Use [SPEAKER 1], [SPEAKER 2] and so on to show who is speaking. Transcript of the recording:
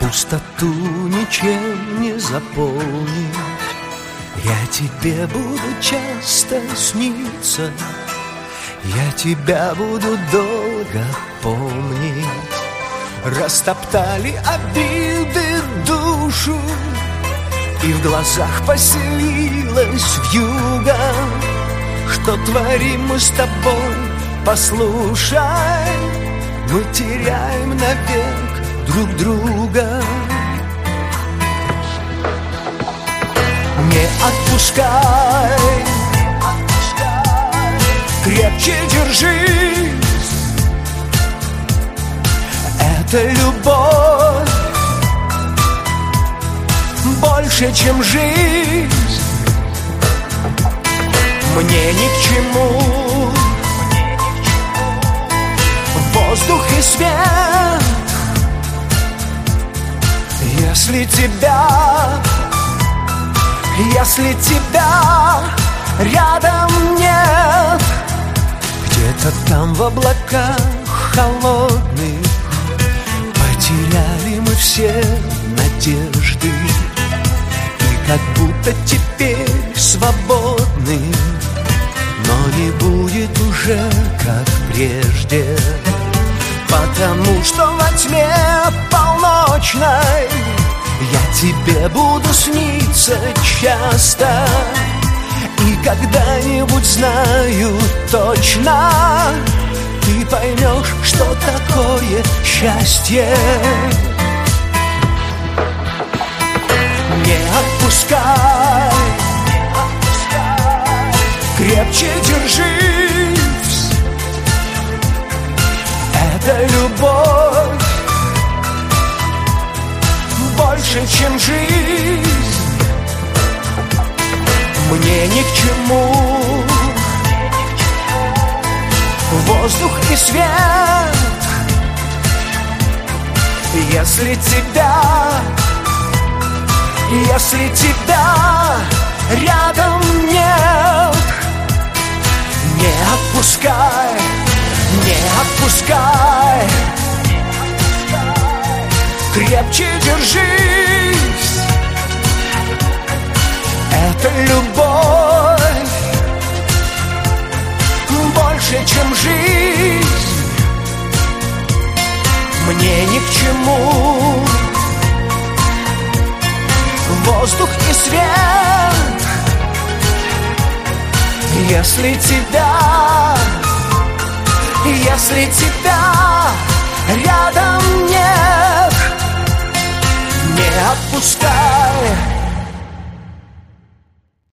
[SPEAKER 1] пустоту ничем не заполнить. Я тебе буду часто сниться, я тебя буду долго помнить. Растоптали обиды душу, и в глазах поселилась вьюга. Что творим мы с тобой, послушай, мы теряем навек друг друга. Не отпускай, крепче держись. Это любовь больше, чем жизнь. Мне ни к чему воздух и свет, если тебя рядом нет. Где-то там в облаках холодных потеряли мы все надежды, и как будто теперь свободны, но не будет уже как прежде. Потому что во тьме полночной я тебе буду сниться часто, и когда-нибудь, знаю точно, ты поймешь, что такое счастье. Не отпускай, крепче держись. Это любовь больше, чем жизнь. Мне ни к чему воздух и свет, если тебя рядом нет. Не отпускай, не отпускай, крепче держись. Это любовь больше, чем жизнь. Мне ни к чему воздух и свет, если тебя рядом нет. Не отпускай.